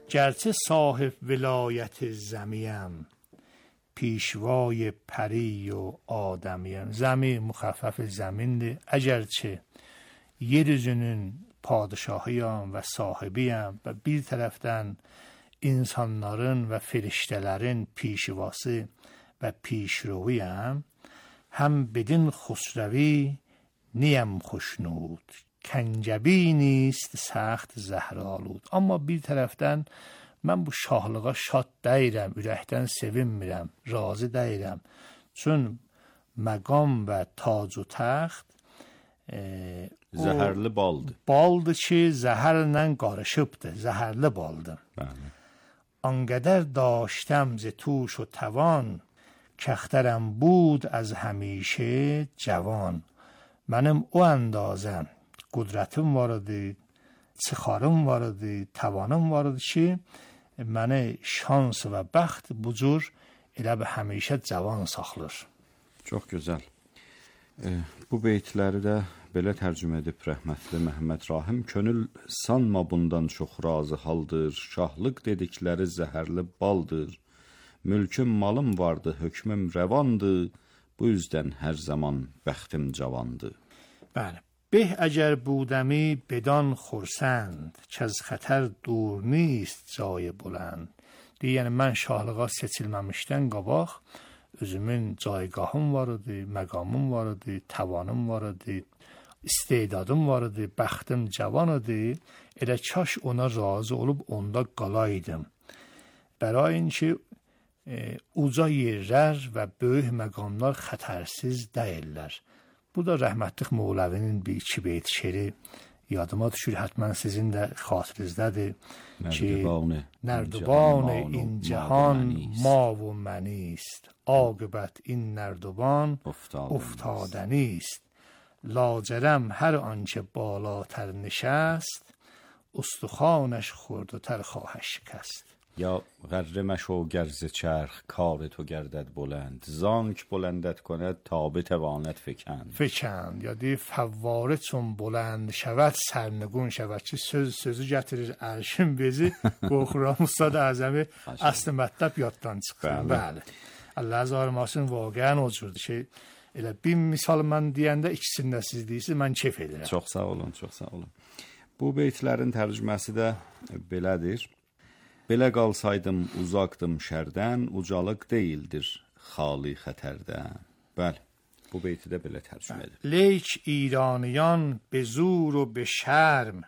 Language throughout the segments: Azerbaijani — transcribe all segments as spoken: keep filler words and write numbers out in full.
گرچه صاحب ولایت زمیم، پیشوای پری و آدمیم. Zəmi müxəffəf zəmindir. Əgərçə yeryüzünün padişahıyam və sahibiyəm və bir tərəfdən insanların və feriştələrin pişivası və pişrovuyam, həm bedin xusrəvi niyəm xoşnud, kəncəbi نیست səxt zəhralud. Amma bir tərəfdən mən bu şahlığa şad deyirəm, ürəkdən sevinmirəm, razı deyirəm. Çün məqam və tac و təxt e, zəhərli baldır. Baldır ki, zəhərlə qarışıbdır, zəhərli baldır. Bəli. آنقدر داشتم ز توش و توان، کخترم بود از همیشه جوان. Mənim o əndazəm qudrətim var idi, çıxarım var idi, tavanım var idi ki, məni şans və bəxt bu cür elə bir həmişə cavan saxlır. Çox gözəl. E, bu beytləri də belə tərcümə edib rəhmətli Məhəmməd Rahim. Könül sanma bundan çox razı haldır, şahlıq dedikləri zəhərli baldır. Mülküm malım vardı, hökmüm rəvandır, bu yüzden hər zaman bəxtim cavandır. Bəli. Beh əgər budəmi bedan xurسند که از خطر دور نیست جای بلند. deyir, yəni mən şahlığa seçilməmişdən qabaq özümün caygahım var idi, məqamım var idi, tavanım var idi, istedadım var idi, bəxtim cavan idi. Elə kaş ona razı olub onda qalaydım. Bəra inki e, uca yerlər və böyük məqamlar xətərsiz deyirlər. Bu da rəhmətlik Moğləvinin bir iki beyt şeri yadıma düşür. Hətmən sizin də xatirinizdədir ki, Nərdiban in cihan ma و منیست، عاقبت این نردبان افتادنیست. لاجرم هر آنچه بالاتر نشست، استخوانش خورد و تر خواهش شکست. یا غره مشو گرز چرخ کار تو گردد بلند، زانک بلندت کند تا بتواند فکند. فکند یا دی فواره چون بلند شود سرنگون شود. چه söz sözü gətirir ərşin bezi qoxuram Ustad Əzəmi aslı mətləb yaddan çıxır. Bəli. Allah azarmasın vaqəən o cürdür ki, elə bir misal mən deyəndə ikisini də siz deyirsiniz, mən kef edirəm. Çox sağ olun, çox sağ olun. Bu beytlərin tərcüməsi də belədir. Belə qalsaydım uzaqdım şərdən, ucalıq deyildir xali xətərdən. Bəli, bu beyti də belə tərcümə edir. Leyk İraniyan be zur و به şərm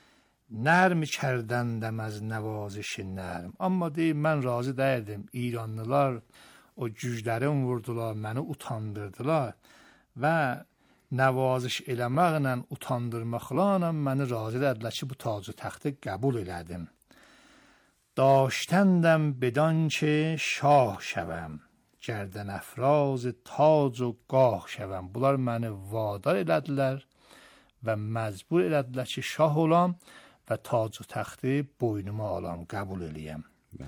nərm kərdəndəm az nəvazış nərm. Amma deyim, mən razı dəyirdim. İranlılar o güclərin vurdular, məni utandırdılar və nəvazış eləməklə, utandırmaqla məni razı dədilər ki, bu tacı təxti qəbul elədim. داشتندم بدان که شاه شوم، گردن افراز تاج و گاه شوم. Bunlar məni vadar elədilər və məcbur elədilər ki, şah olam və tac و təxti boynuma alam, qəbul eləyəm.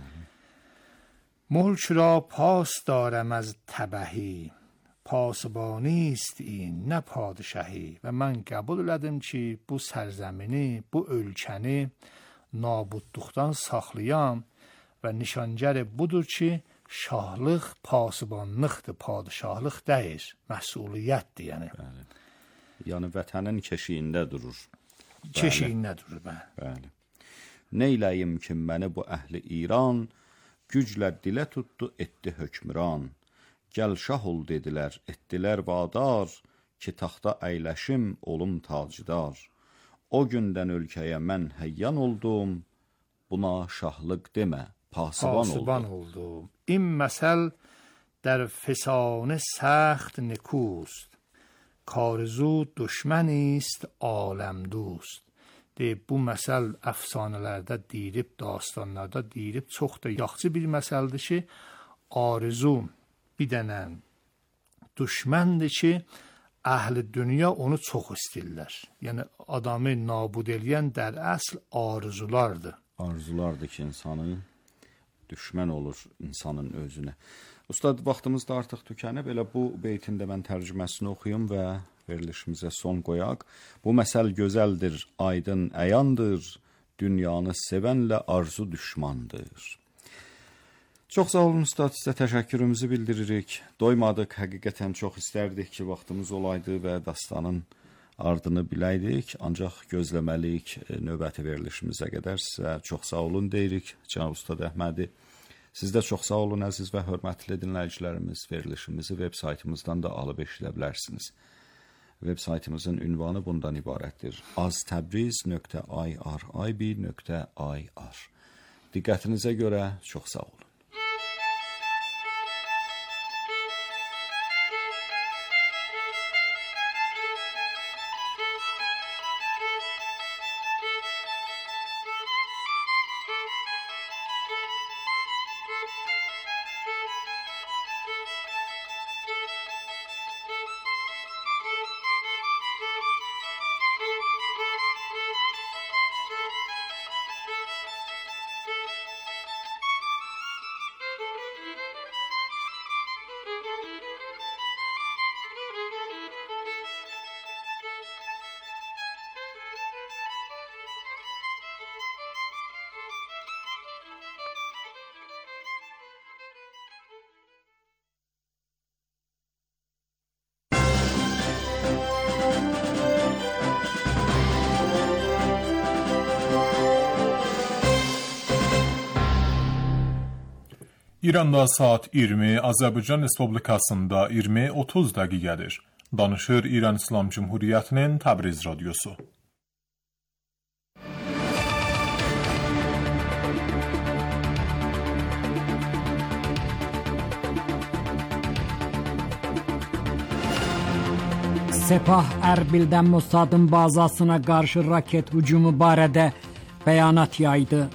ملک را پاس دارم از تبهی، پاسبانی است این نه پادشاهی. و من qəbul elədim ki, bu sərзəmini, bu ölkəni nabudluqdan saxlayam və nişangər budur ki, şahlıq pasibanlıqdır, padişahlıq deyir, məsuliyyətdir yəni. Bəli. Yəni vətənin keşiyində durur. Keşiyində durur, bəli. Bəli. Neyləyim ki, məni bu əhli İran güclə dilə tutdu, etdi hökmran. Gəl şah ol dedilər, etdilər vadar ki, taxta əyləşim, olum tacdar. O gündən ölkəyə mən həyyan oldum, buna şahlıq demə, pasiban, pasiban oldum. oldum. این مثل در فسانه سخت نکوست، کارزو دشمنی است عالم دوست. De, bu məsəl əfsanələrdə deyilib, dastanlarda deyilib, çox da yaxşı bir məsəldir ki, arzu bir dənə düşməndir ki, əhl-i dünya onu çox istəyirlər. Yəni, adamı nabud eləyən dər əsl arzulardır. Arzulardır ki, insanı düşmən olur insanın özünə. Ustad, vaxtımız da artıq tükənib, elə bu beytində mən tərcüməsini oxuyum və verilişimizə son qoyaq. Bu məsəl gözəldir, aydın əyandır, dünyanı sevənlə arzu düşmandır. Çox sağ olun Ustad, sizə təşəkkürümüzü bildiririk. Doymadıq, həqiqətən çox istərdik ki, vaxtımız olaydı və dastanın ardını biləydik. Ancaq gözləməliyik növbəti verilişimizə qədər. Sizə çox sağ olun deyirik, Cənab Ustad Əhmədi. Siz də çox sağ olun, əziz və hörmətli dinləyicilərimiz. Verilişimizi veb saytımızdan da alıb eşidə bilərsiniz. Veb saytımızın ünvanı bundan ibarətdir. aztəbriz nöqtə irib nöqtə ir. Diqqətinizə görə çox sağ olun. İranda saat iyirmi, Azərbaycan Respublikasında iyirmi otuz dəqiqədir. Danışır İran İslam Cumhuriyyətinin Təbriz radiosu. Sepah Ərbildən Mossadın bazasına qarşı raket hücumu barədə bəyanat yaydı.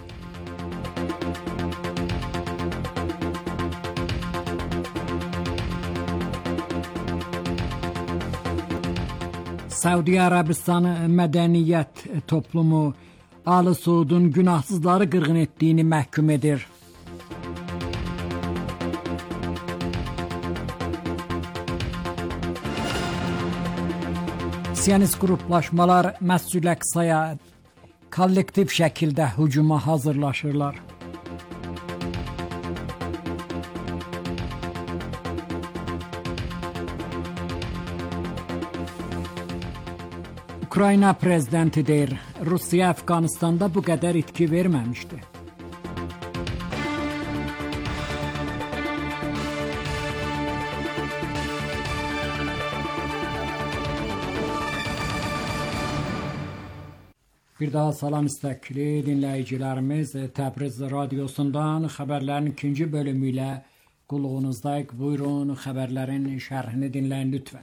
Səudiyyə Ərəbistanı mədəniyyət toplumu Ali Suudun günahsızları qırğın etdiyini məhkum edir. Siyonist qruplaşmalar Məscid-i Əqsaya kollektiv şəkildə hücuma hazırlaşırlar. Ukrayna prezidenti deyir, Rusiya Əfqanistanda bu qədər itki verməmişdi. Bir daha salam istəkli dinləyicilərimiz, Təbriz radiosundan xəbərlərin ikinci bölümü ilə qulluğunuzdayıq. Buyurun, xəbərlərin şərhini dinləyin lütfən.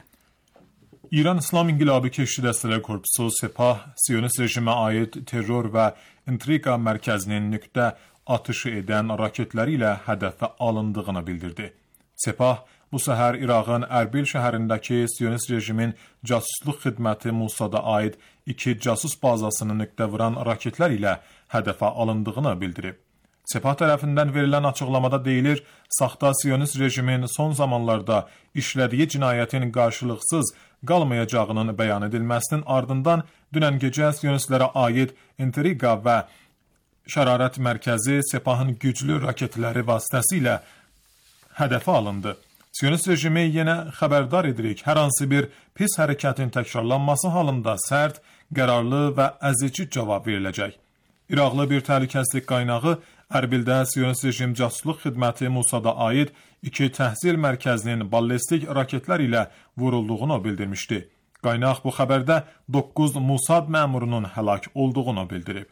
İran İslam İnqilabı Keşişi Dəstələri Korpusu Sepah, Siyonist rejimə aid terror və intriqa mərkəzinin nüqtə atışı edən raketləri ilə hədəfə alındığını bildirdi. Sepah, bu səhər İraqın Ərbil şəhərindəki Siyonist rejimin casusluq xidməti Mossad'a aid iki casus bazasını nüqtə vuran raketlər ilə hədəfə alındığını bildirib. Sepah tərəfindən verilən açıqlamada deyilir, saxta Siyonist rejimin son zamanlarda işlədiyi cinayətin qarşılıqsız qalmayacağının bəyan edilməsinin ardından dünən gecə Siyonistlərə aid intriqa və şərarət mərkəzi Sepahın güclü raketləri vasitəsilə hədəfə alındı. Siyonist rejimi yenə xəbərdar edirik, hər hansı bir pis hərəkətin təkrarlanması halında sərt, qərarlı və əzici cavab veriləcək. İraqlı bir təhlükəsizlik qaynağı Ərbildə Siyonist rejim casusluq xidməti Mossad'a aid iki təhsil mərkəzinin ballistik raketlər ilə vurulduğunu bildirmişdi. Qaynaq bu xəbərdə doqquz Mossad məmurunun həlak olduğunu bildirib.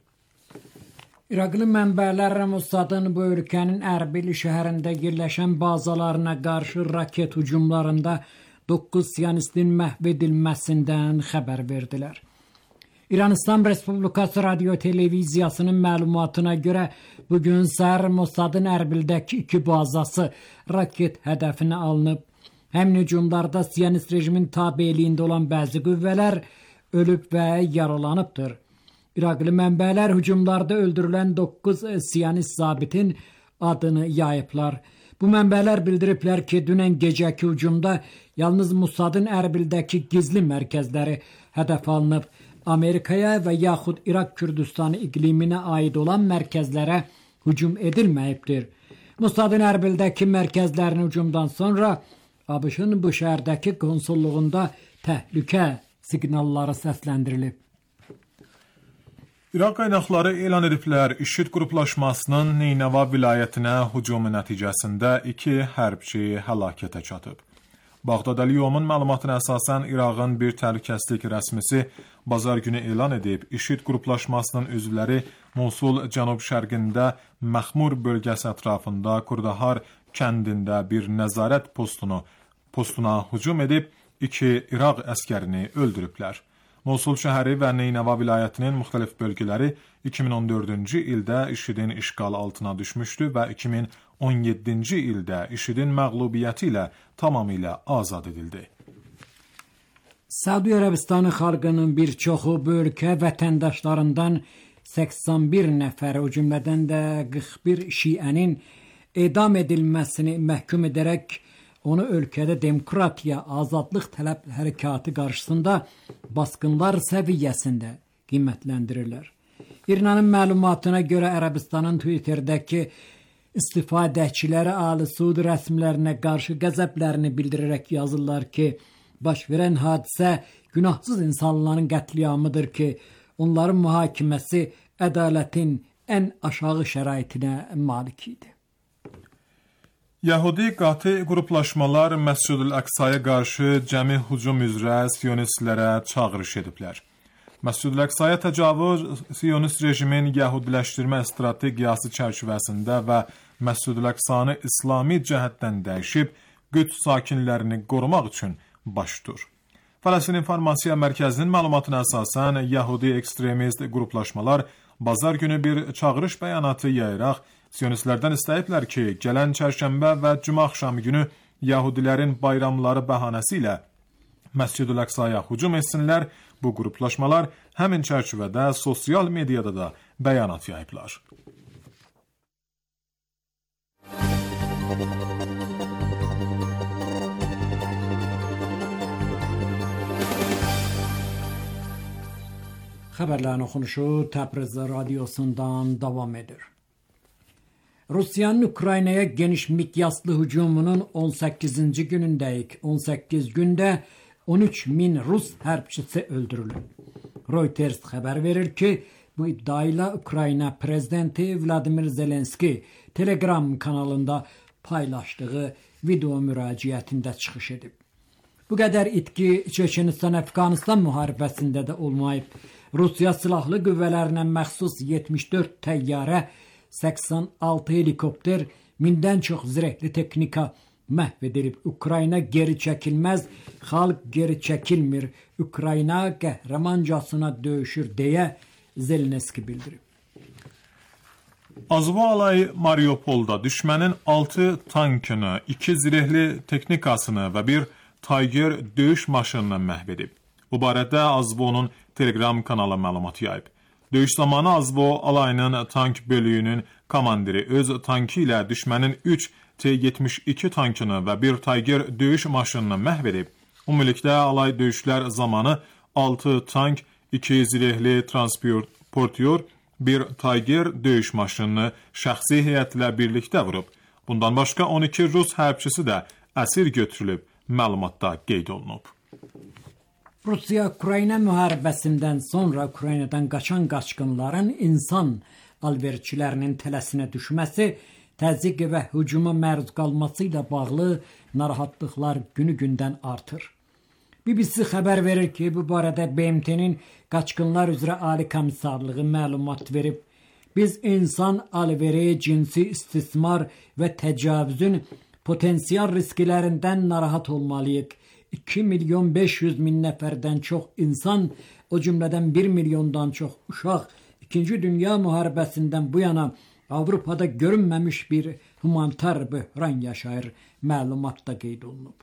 İraqlı mənbələr Mossadın bu ölkənin Ərbil şəhərində yerləşən bazalarına qarşı raket hücumlarında doqquz siyonistin məhv edilməsindən xəbər verdilər. İran İslam Respublikası Radio Televiziyasının məlumatına görə bugün səhər Mossadın Ərbildəki iki bazası raket hədəfinə alınıb. Həmin hücumlarda Siyonist rejimin tabeliyində olan bəzi qüvvələr ölüb və yaralanıbdır. İraqlı mənbələr hücumlarda öldürülən doqquz Siyonist zabitin adını yayıblar. Bu mənbələr bildiriblər ki, dünən gecəki hücumda yalnız Mossadın Ərbildəki gizli mərkəzləri hədəf alınıb. Amerikaya və yaxud İraq Kürdistanı iqliminə aid olan mərkəzlərə hücum edilməyibdir. Mossadın Ərbildəki mərkəzlərin hücumdan sonra ABŞ-ın bu şəhərdəki konsulluğunda təhlükə siqnalları səsləndirilib. İraq qaynaqları elan ediblər, IŞİD qruplaşmasının Neynəva vilayətinə hücumu nəticəsində iki hərbçi həlakətə çatıb. Bağdad Əliyomun məlumatına əsasən İraqın bir təhlükəsizlik rəsmisi bazar günü elan edib, IŞİD qruplaşmasının üzvləri Mosul cənub-şərqində Məxmur bölgəsi ətrafında Kurdahar kəndində bir nəzarət postunu postuna hücum edib, iki İraq əskərini öldürüblər. Mosul şəhəri və Neynəva vilayətinin müxtəlif bölgələri iki min on dördüncü ildə IŞİDin işğal altına düşmüşdü və iki min on yeddinci ildə IŞİDin məğlubiyyəti ilə tamamilə azad edildi. Səudiyyə Ərəbistanı xalqının bir çoxu bu ölkə vətəndaşlarından səksən bir nəfər, o cümlədən də qırx bir şiənin edam edilməsini məhkum edərək onu ölkədə demokratiya, azadlıq tələb hərəkatı qarşısında basqınlar səviyyəsində qiymətləndirirlər. İranın məlumatına görə Ərəbistanın Twitter'dəki istifadəçiləri Ali Suud rəsmilərinə qarşı qəzəblərini bildirərək yazırlar ki, baş verən hadisə günahsız insanların qətliamıdır ki, onların mühakiməsi ədalətin ən aşağı şəraitinə malik idi. Yahudi qatı qruplaşmalar Məscid-ül Əqsaya qarşı cəmi hücum üzrə siyonistlərə çağırış ediblər. Məscid-ül Əqsaya təcavüz siyonist rejimin yahudiləşdirmə strategiyası çərçivəsində və Məscid-ül Əqsanı İslami cəhətdən dəyişib, Qüds sakinlərini qorumaq üçün baş tutur. Fələstin İnformasiya Mərkəzinin məlumatına əsasən Yahudi ekstremist qruplaşmalar bazar günü bir çağırış bəyanatı yayaraq siyonistlərdən istəyiblər ki, gələn çərşənbə və cümə axşamı günü Yahudilərin bayramları bəhanəsi ilə Məscid-ül Əqsaya hücum etsinlər. Bu qruplaşmalar həmin çərçivədə sosial mediada da bəyanat yayıblar. Xəbərlərin oxunuşu Təbriz radiosundan davam edir. Rusiyanın Ukraynaya geniş miqyaslı hücumunun on səkkizinci günündəyik. on səkkiz gündə on üç min Rus hərbçisi öldürülür. Reuters xəbər verir ki, bu iddiayla Ukrayna prezidenti Vladimir Zelenski Telegram kanalında paylaşdığı video müraciətində çıxış edib. Bu qədər itki Çeçenistan-Əfqanistan müharibəsində də olmayıb. Rusiya silahlı qüvvələrinə məxsus yetmiş dörd təyyarə, səksən altı helikopter, mindən çox zirehli texnika məhv edilib. Ukrayna geri çəkilməz, xalq geri çəkilmir. Ukrayna qəhrəmancasına döyüşür deyə Zelenski bildirib. Azova alayı Mariupolda düşmənin altı tankını, iki zirehli texnikasını və bir Tiger döyüş maşınını məhv edib. Bu barədə Azvonun Telegram kanalı məlumat yayıb. Döyüş zamanı Azvo alayının tank bölüyünün komandiri öz tankı ilə düşmənin üç T yetmiş iki tankını və bir Tiger döyüş maşınını məhv edib. Ümumilikdə alay döyüşlər zamanı altı tank, iki zirehli transportyor, bir Tiger döyüş maşınını şəxsi heyətlə birlikdə vurub. Bundan başqa on iki Rus hərbçisi də əsir götürülüb, məlumatda qeyd olunub. Rusiya-Ukrayna müharibəsindən sonra Ukraynadan qaçan qaçqınların insan alverçilərinin tələsinə düşməsi, təzyiq və hücuma məruz qalması ilə bağlı narahatlıqlar günü-gündən artır. B B C xəbər verir ki, bu barədə B M T'nin qaçqınlar üzrə Ali Komissarlığı məlumat verib. Biz insan alveri, cinsi istismar və təcavüzün potensial risklərindən narahat olmalıyıq. iki milyon beş yüz min nəfərdən çox insan, o cümlədən bir milyondan çox uşaq, İkinci Dünya müharibəsindən bu yana Avropada görünməmiş bir humanitar böhran yaşayır, məlumatda qeyd olunub.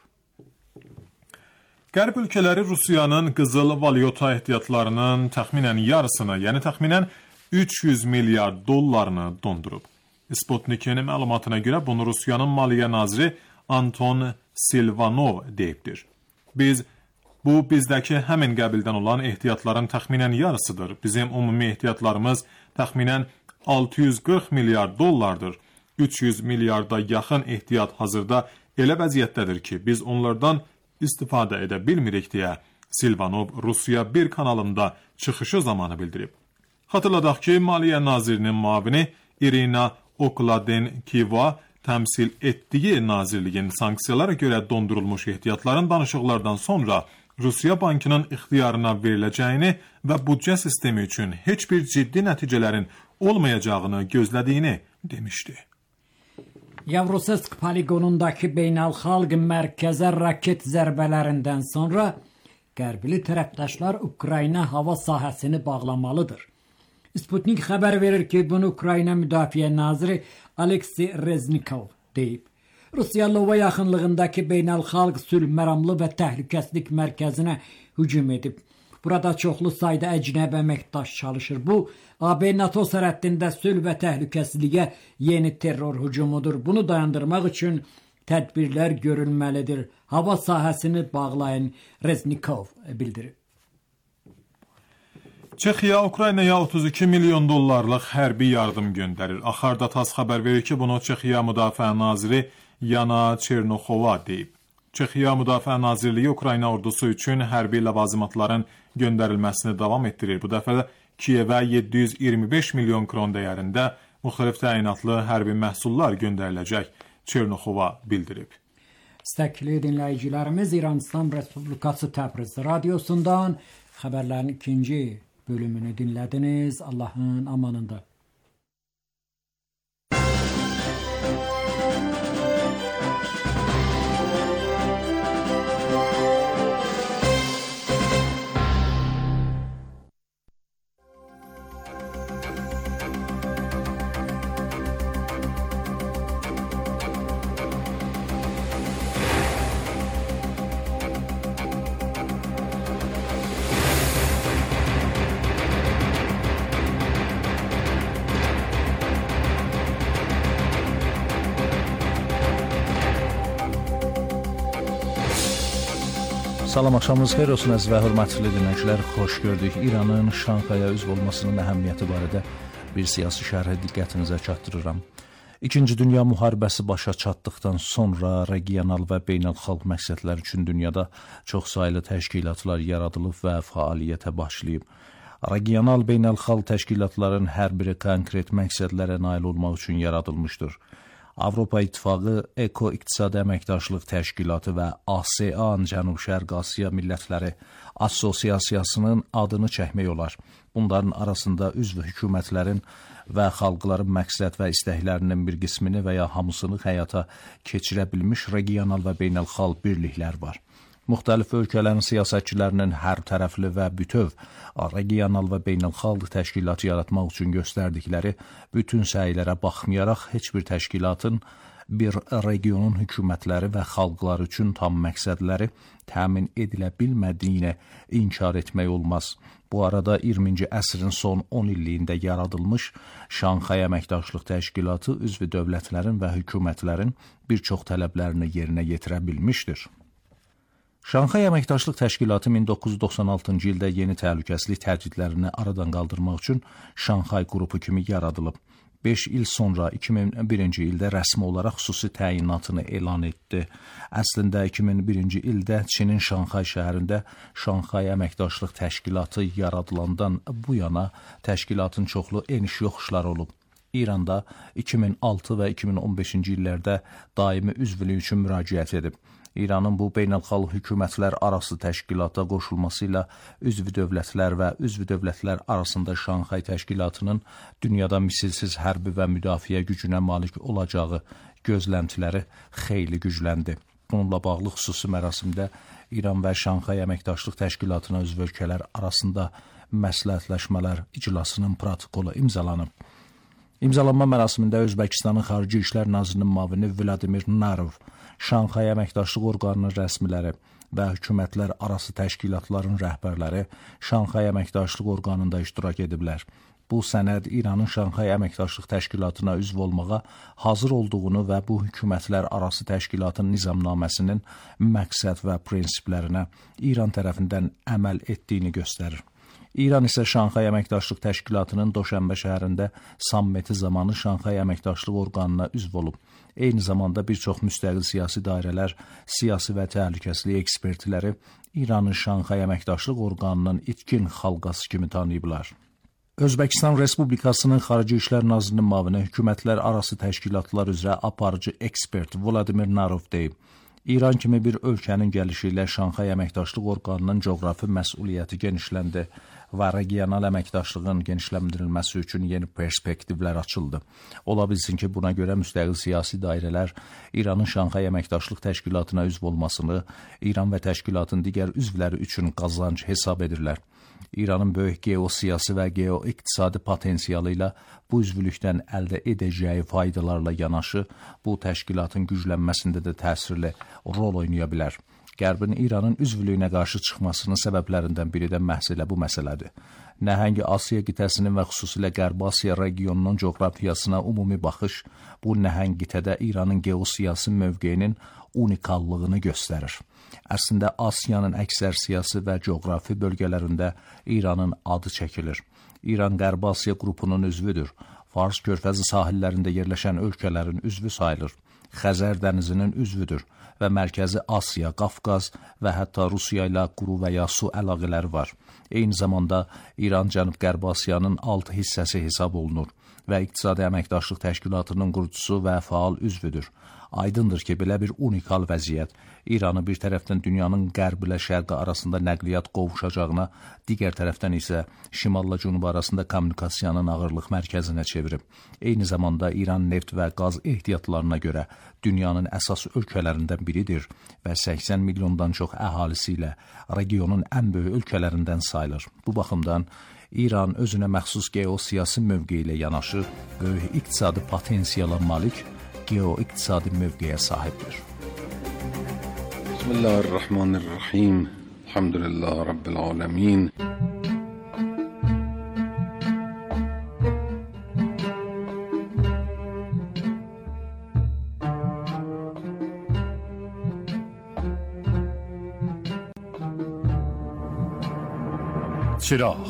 Qərb ölkələri Rusiyanın qızıl valyuta ehtiyatlarının təxminən yarısını, yəni təxminən üç yüz milyard dollarını dondurub. Sputnik'in məlumatına görə bunu Rusiyanın Maliyyə naziri Anton Silvanov deyibdir. Biz Bu, bizdəki həmin qəbildən olan ehtiyatların təxminən yarısıdır. Bizim ümumi ehtiyatlarımız təxminən altı yüz qırx milyard dollardır. üç yüz milyarda yaxın ehtiyat hazırda elə vəziyyətdədir ki, biz onlardan istifadə edə bilmirik deyə Silvanov Rusiya bir kanalında çıxışı zamanı bildirib. Xatırladaq ki, Maliyyə Nazirinin müavini İrina Okladenkova təmsil etdiyi nazirliyin sanksiyalara görə dondurulmuş ehtiyatların danışıqlardan sonra Rusiya Bankının ixtiyarına veriləcəyini və büdcə sistemi üçün heç bir ciddi nəticələrin olmayacağını gözlədiyini demişdi. Yevrosesk poligonundakı beynəlxalq mərkəzə raket zərbələrindən sonra qərbli tərəfdaşlar Ukrayna hava sahəsini bağlamalıdır. Sputnik xəbər verir ki, bunu Ukrayna Müdafiə Naziri Aleksey Reznikov deyib. Rusiya Lova yaxınlığındakı beynəlxalq sülh məramlı və təhlükəsizlik mərkəzinə hücum edib. Burada çoxlu sayda əcnəbi əməkdaş çalışır. Bu, A B NATO sərhəddində sülh və təhlükəsizliyə yeni terror hücumudur. Bunu dayandırmaq üçün tədbirlər görülməlidir. Hava sahəsini bağlayın, Reznikov bildirib. Çexiya Ukraynaya otuz iki milyon dollarlıq hərbi yardım göndərir. Axarda TASS xəbər verir ki, bunu Çexiya Müdafiə Naziri Yana Çernoxova deyib. Çexiya Müdafiə Nazirliyi Ukrayna ordusu üçün hərbi ləvazimatların göndərilməsini davam etdirir. Bu dəfə Kiyevə yeddi yüz iyirmi beş milyon kron dəyərində müxtəlif təyinatlı hərbi məhsullar göndəriləcək, Çernoxova bildirib. İstəkli dinləyicilərimiz İran İslam Respublikası Təbriz radiosundan xəbərlərin ikinci bölümünü dinlədiniz. Allahın amanında. Salam, axşamınız xeyir olsun əziz və hörmətli dinləyicilər. Xoş gördük. İranın Şanxaya üzv olmasının əhəmiyyəti barədə bir siyasi şərhi diqqətinizə çatdırıram. İkinci Dünya müharibəsi başa çatdıqdan sonra regional və beynəlxalq məqsədlər üçün dünyada çoxsaylı təşkilatlar yaradılıb və fəaliyyətə başlayıb. Regional beynəlxalq təşkilatların hər biri konkret məqsədlərə nail olmaq üçün yaradılmışdır. Avropa İttifaqı, Eko-İqtisadi Əməkdaşlıq Təşkilatı və ASEAN Cənub-Şərq Asiya Millətləri Assosiasiyasının adını çəkmək olar. Bunların arasında üzv hökumətlərin və xalqların məqsəd və istəklərinin bir qismini və ya hamısını həyata keçirə bilmiş regional və beynəlxalq birliklər var. Müxtəlif ölkələrin siyasətçilərinin hər tərəfli və bütöv regional və beynəlxalq təşkilat yaratmaq üçün göstərdikləri bütün səylərə baxmayaraq heç bir təşkilatın bir regionun hökumətləri və xalqları üçün tam məqsədləri təmin edilə bilmədiyini inkar etmək olmaz. Bu arada iyirminci əsrin son on illiyində yaradılmış Şanxay Əməkdaşlıq Təşkilatı üzv dövlətlərin və hökumətlərin bir çox tələblərini yerinə yetirə bilmişdir. Şanxay Əməkdaşlıq Təşkilatı min doqquz yüz doxsan altıncı ildə yeni təhlükəsizlik təhdidlərini aradan qaldırmaq üçün Şanxay qrupu kimi yaradılıb. beş il sonra iki min birinci ildə rəsmi olaraq xüsusi təyinatını elan etdi. Əslində iki min birinci ildə Çinin Şanxay şəhərində Şanxay Əməkdaşlıq Təşkilatı yaradılandan bu yana təşkilatın çoxlu eniş yoxuşları olub. İranda iki min altı və iki min on beşinci illərdə daimi üzvlük üçün müraciət edib. İranın bu beynəlxalq hökumətlər arası təşkilata qoşulması ilə üzv dövlətlər və üzv dövlətlər arasında Şanxay təşkilatının dünyada misilsiz hərbi və müdafiə gücünə malik olacağı gözləntiləri xeyli gücləndi. Bununla bağlı xüsusi mərasimdə İran və Şanxay Əməkdaşlıq Təşkilatına üzv ölkələr arasında məsləhətləşmələr iclasının protokolu imzalanıb. İmzalanma mərasimində Özbəkistanın Xarici İşlər Nazirinin müavini Vladimir Narov, Şanxay Əməkdaşlıq orqanının rəsmiləri və hökumətlər arası təşkilatların rəhbərləri Şanxay Əməkdaşlıq orqanında iştirak ediblər. Bu sənəd İranın Şanxay Əməkdaşlıq Təşkilatına üzv olmağa hazır olduğunu və bu hökumətlər arası təşkilatın nizamnaməsinin məqsəd və prinsiplərinə İran tərəfindən əməl etdiyini göstərir. İran isə Şanxay Əməkdaşlıq Təşkilatının Doşənbə şəhərində sammiti zamanı Şanxay Əməkdaşlıq orqanına üzv olub. Eyni zamanda bir çox müstəqil siyasi dairələr, siyasi və təhlükəsizlik ekspertləri İranın Şanxay Əməkdaşlıq orqanının itkin xalqası kimi tanıyıblar. Özbəkistan Respublikasının Xarici İşlər Nazirinin müavini hökumətlər arası təşkilatlar üzrə aparıcı ekspert Vladimir Narov deyib, İran kimi bir ölkənin gəlişi ilə Şanxay Əməkdaşlıq orqanının coğrafi məsuliyyəti genişləndi və regional əməkdaşlığın genişləndirilməsi üçün yeni perspektivlər açıldı. Ola bilsin ki, buna görə müstəqil siyasi dairələr İranın Şanxay Əməkdaşlıq Təşkilatına üzv olmasını İran və təşkilatın digər üzvləri üçün qazanc hesab edirlər. İranın böyük geosiyasi və geoiqtisadi potensialı ilə bu üzvlükdən əldə edəcəyi faydalarla yanaşı, bu təşkilatın güclənməsində də təsirli rol oynaya bilər. Qərbin İranın üzvlüyünə qarşı çıxmasının səbəblərindən biri də məhz elə bu məsələdir. Nəhəng Asiya qitəsinin və xüsusilə Qərbi Asiya regionunun coğrafiyasına ümumi baxış, bu nəhəng qitədə İranın geosiyasi mövqeyinin unikallığını göstərir. Əslində, Asiyanın əksər siyasi və coğrafi bölgələrində İranın adı çəkilir. İran Qərbi Asiya qrupunun üzvüdür. Fars körfəzi sahillərində yerləşən ölkələrin üzvü sayılır. Xəzər dənizinin üzvüdür və Mərkəzi Asiya, Qafqaz və hətta Rusiya ilə quru və ya su əlaqələri var. Eyni zamanda İran Cənub-Qərbi Asiyanın altı hissəsi hesab olunur və İqtisadi Əməkdaşlıq Təşkilatının qurucusu və faal üzvüdür. Aydındır ki, belə bir unikal vəziyyət İranı bir tərəfdən dünyanın qərb ilə şərqi arasında nəqliyyat qovuşacağına, digər tərəfdən isə şimalla cənub arasında kommunikasiyanın ağırlıq mərkəzinə çevirib. Eyni zamanda İran neft və qaz ehtiyatlarına görə dünyanın əsas ölkələrindən biridir və səksən milyondan çox əhalisi ilə regionun ən böyük ölkələrindən sayılır. Bu baxımdan İran özünə məxsus geosiyasi mövqeyi ilə yanaşı, böyük iqtisadi potensiala malik geoiqtisadi mövqeyə sahibdir. Bismillahirrahmanirrahim. Elhamdülillah Rabbil alemin. Çıraq.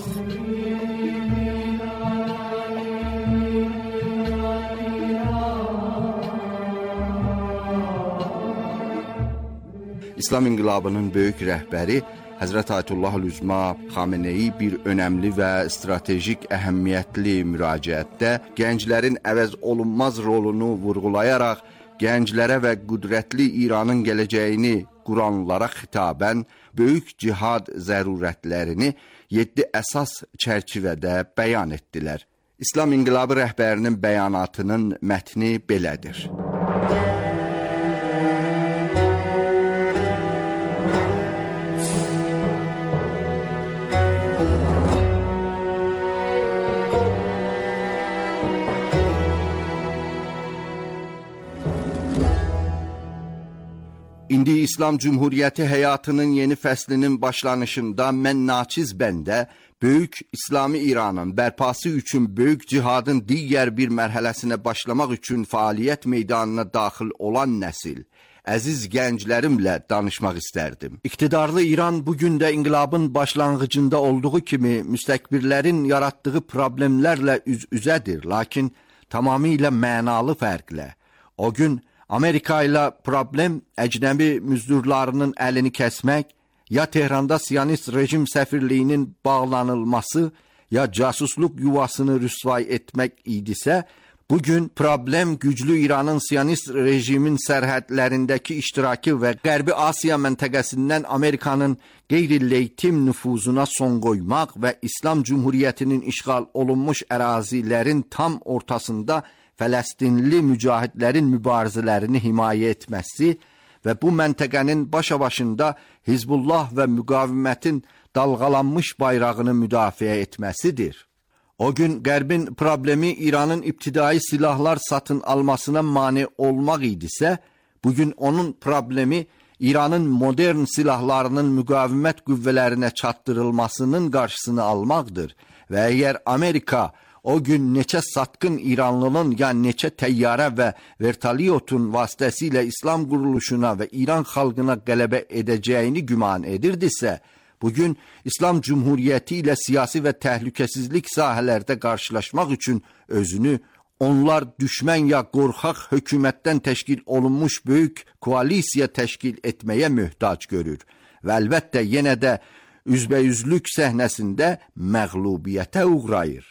İslam İnqilabının böyük rəhbəri Həzrət Ayətullah Üzma Xameneyi bir önəmli və strategik əhəmiyyətli müraciətdə gənclərin əvəz olunmaz rolunu vurğulayaraq gənclərə və qüdrətli İranın gələcəyini quranlara xitabən böyük cihad zərurətlərini yeddi əsas çərçivədə bəyan etdilər. İslam İnqilabı rəhbərinin bəyanatının mətni belədir. İndi İslam Cumhuriyyəti həyatının yeni fəslinin başlanışında mən naçiz bəndə böyük İslami İranın bərpası üçün böyük cihadın digər bir mərhələsinə başlamaq üçün fəaliyyət meydanına daxil olan nəsil, əziz gənclərimlə danışmaq istərdim. İqtidarlı İran bugün də inqilabın başlanğıcında olduğu kimi müstəkbirlərin yaratdığı problemlərlə üz-üzədir, lakin tamamilə mənalı fərqlə. O gün Amerika ilə problem əcnəbi müzdurlarının əlini kəsmək, ya Tehranda Siyonist rejim səfirliyinin bağlanılması, ya casusluq yuvasını rüsvay etmək idisə, bugün problem güclü İranın Siyonist rejimin sərhədlərindəki iştirakı və Qərbi Asiya məntəqəsindən Amerikanın qeyri-legitim nüfuzuna son qoymaq və İslam Cumhuriyyətinin işğal olunmuş ərazilərin tam ortasında Fələstinli mücahidlərin mübarizələrini himayə etməsi və bu məntəqənin başa-başında Hizbullah və müqavimətin dalğalanmış bayrağını müdafiə etməsidir. O gün Qərbin problemi İranın ibtidai silahlar satın almasına mane olmaq idisə, bugün onun problemi İranın modern silahlarının müqavimət qüvvələrinə çatdırılmasının qarşısını almaqdır və əgər Amerika o gün neçə satqın İranlının, yəni neçə təyyarə və vertolyotun vasitəsilə İslam quruluşuna və İran xalqına qələbə edəcəyini güman edirdisə, bugün İslam Cumhuriyyəti ilə siyasi və təhlükəsizlik sahələrdə qarşılaşmaq üçün özünü onlar düşmən ya qorxaq hökumətdən təşkil olunmuş böyük koalisiya təşkil etməyə möhtac görür və əlbəttə yenə də üzbəyüzlük səhnəsində məğlubiyyətə uğrayır.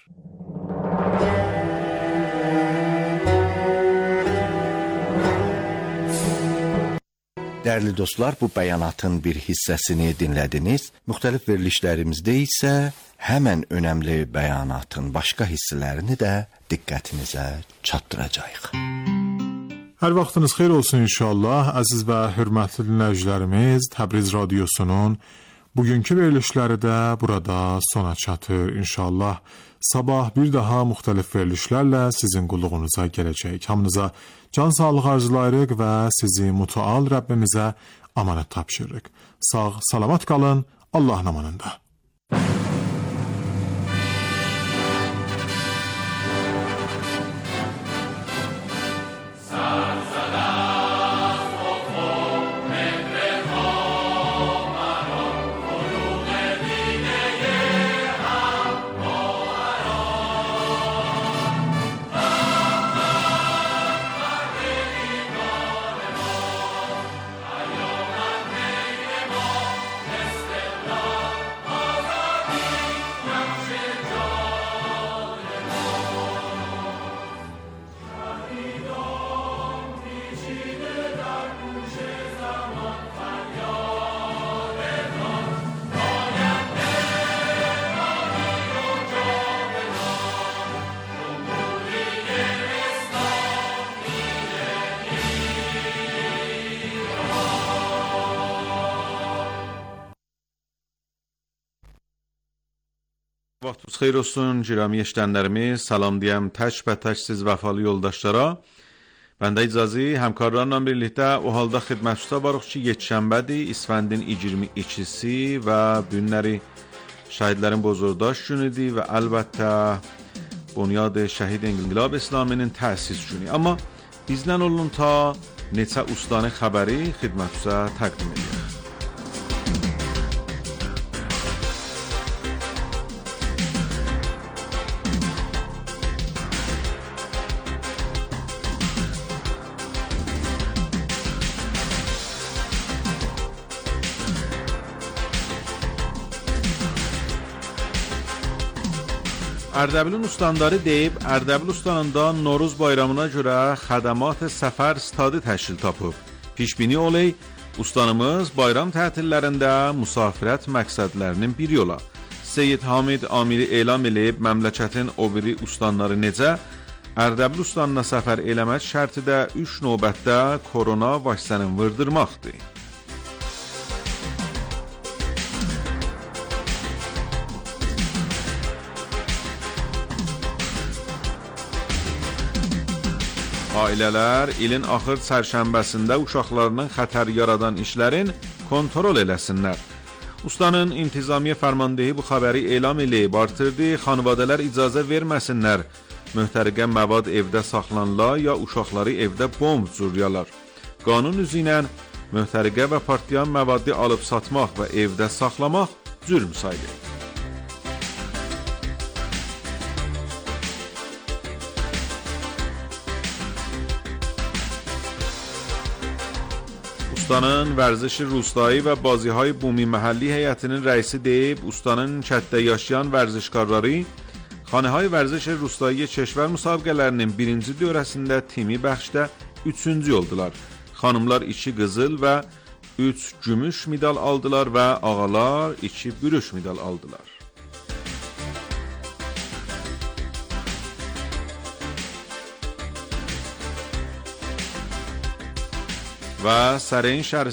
Dəyərli dostlar, bu bəyanatın bir hissəsini dinlədiniz. Müxtəlif verilişlərimizdə isə həmən önəmli bəyanatın başqa hissələrini də diqqətinizə çatdıracağıq. Hər vaxtınız xeyir olsun inşallah. Əziz və hörmətli dinləyicilərimiz, Təbriz radiosunun bugünkü verilişləri də burada sona çatır inşallah. Sabah bir daha müxtəlif verilişlərlə sizin qulluğunuza gələcək. Hamınıza can sağlığı arzulayırıq və sizi mütəal Rəbbimizə amanət tapşırırıq. Sağ, salamat qalın, Allahın amanında. Vaxtınız xeyir olsun, girami eşidənlərimiz. Salam deyəm tək və tək siz vəfalı yoldaşlara. Bəndə icazı həmkarlarla birlikdə o halda xidmətçidə varıq ki, yekşənbədir, İsfəndin iyirmi ikisi və günləri şəhidlərin bozordaş günüdür və əlbəttə Bunyad Şəhid İnqilab İslaminin təsis günü. Amma bizlə olun ta neçə ustanı xəbəri xidmətçidə təqdim edir. Ərdəbilin ustandarı deyib, Ərdəbil ustanında Noruz bayramına görə xədəmat səfər stadı təşkil tapıb. Pişbini oley, ustanımız bayram tətillərində musafirət məqsədlərinin bir yola. Seyyid Hamid Amiri elam eləyib, məmləkətin o biri ustanları necə? Ərdəbil ustanına səfər eləmək şərti də üç növbətdə korona vaksinin vırdırmaqdır. Ailələr ilin axır çərşənbəsində uşaqlarının xətər yaradan işlərin kontrol eləsinlər. Ustanın intizamiyə fərmandehi bu xəbəri elam eləyib artırdı, xanvadələr icazə verməsinlər. Möhtərqə məvad evdə saxlanılar ya uşaqları evdə bomb cüryalar. Qanun üzü ilə möhtərqə və partlayan məvaddi alıb satmaq və evdə saxlamaq zülm sayılır. Ustanın vərzişi rustayı və bazihay bumi məhəlli heyətinin rəisi deyib, ustanın kətdə yaşayan vərzişkarları xanəhay vərzişi rustayı keşvər müsabiqələrinin birinci dövrəsində timi bəxşdə üçüncü oldular. Xanımlar iki qızıl və üç gümüş medal aldılar və ağalar iki bürüş medal aldılar. Və Səreyin şəhər